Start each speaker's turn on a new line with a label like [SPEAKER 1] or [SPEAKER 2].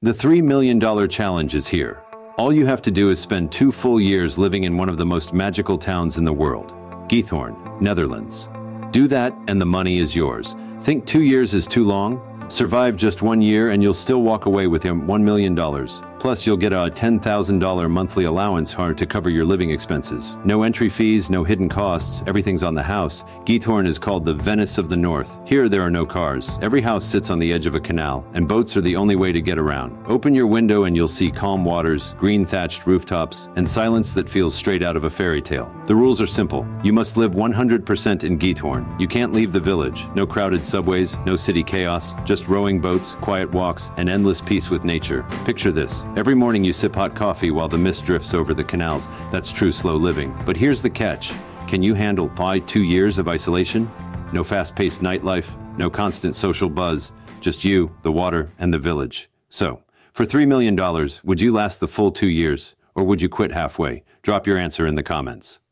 [SPEAKER 1] The $3 million challenge is here. All you have to do is spend 2 full years living in one of the most magical towns in the world, Giethoorn, Netherlands. Do that and the money is yours. Think 2 years is too long? Survive just 1 year and you'll still walk away with your $1 million. Plus, you'll get a $10,000 monthly allowance to cover your living expenses. No entry fees, no hidden costs, everything's on the house. Giethoorn is called the Venice of the North. Here, there are no cars. Every house sits on the edge of a canal, and boats are the only way to get around. Open your window and you'll see calm waters, green thatched rooftops, and silence that feels straight out of a fairy tale. The rules are simple. You must live 100% in Giethoorn. You can't leave the village. No crowded subways, no city chaos, just rowing boats, quiet walks, and endless peace with nature. Picture this. Every morning you sip hot coffee while the mist drifts over the canals. That's true slow living. But here's the catch. Can you handle 2 years of isolation? No fast-paced nightlife, no constant social buzz, just you, the water, and the village. So, for $3 million, would you last the full 2 years? Or would you quit halfway? Drop your answer in the comments.